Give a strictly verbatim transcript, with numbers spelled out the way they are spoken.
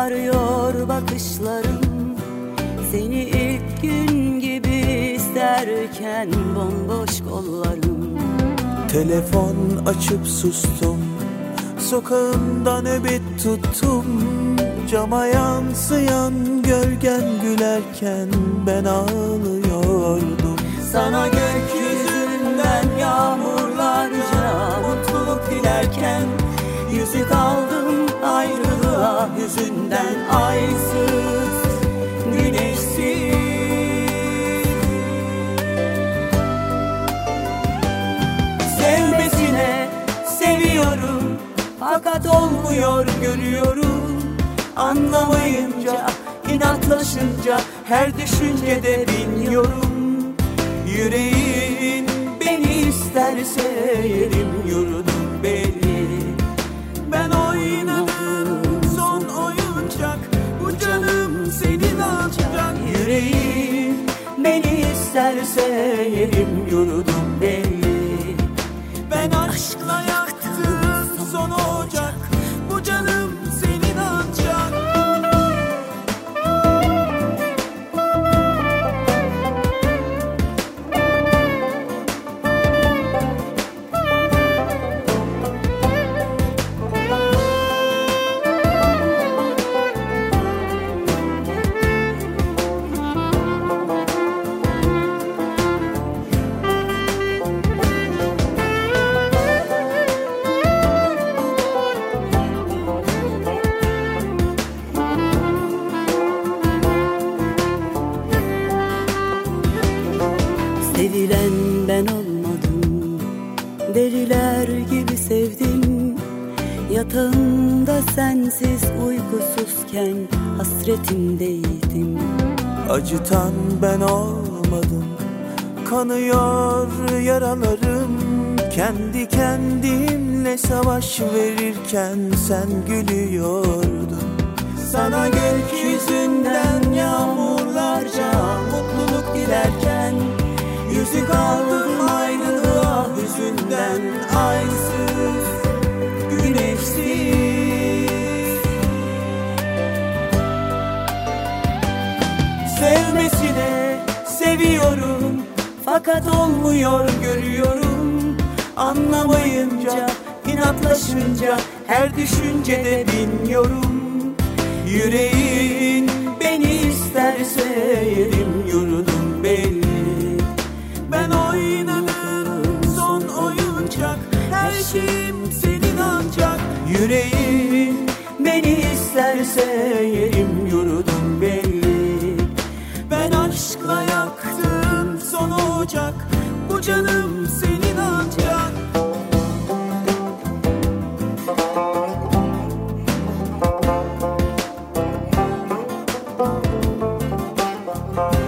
arıyor bakışlarım. Seni ilk gün gibi isterken bomboş kollarım. Telefon açıp sustum, sokağında nöbet tuttum. Cama yansıyan gölgen gülerken ben ağlıyordum. Sana gökyüzünden yağmurlarca mutluluk dilerken yüzük aldım ayrılığa yüzünden, aysız, güneşsiz. Sevmesine seviyorum fakat olmuyor görüyorum. Anlamayınca, inatlaşınca her düşüncede biniyorum. Yüreğin beni isterse yerim yurdum belli. Ben oynadım son oyuncak, bu canım senin ancak. Yüreğin beni isterse yerim yurdum belli. Ben aşkla yaktım son ocak, bu canım senin ancak. Sevilen ben olmadım, deliler gibi sevdim. Yatağımda sensiz uykusuzken hasretindeydim. Acıtan ben olmadım, kanıyor yaralarım. Kendi kendimle savaş verirken sen gülüyordun. Sana gökyüzünden yağmurlarca mutluluk dilerken yüzük aldım ayrılığa yüzünden, aysız, güneşsiz. Sevmesine seviyorum fakat olmuyor görüyorum. Anlamayınca, inatlaşınca her düşüncede biniyorum. Yüreğin beni isterse yerim yurdum belli. Ben oynadım son oyuncak, her şeyim senin ancak. Yüreğin beni isterse yerim yurdum belli. Ben aşkla yaktım son ocak, bu canım senin ancak. Bye.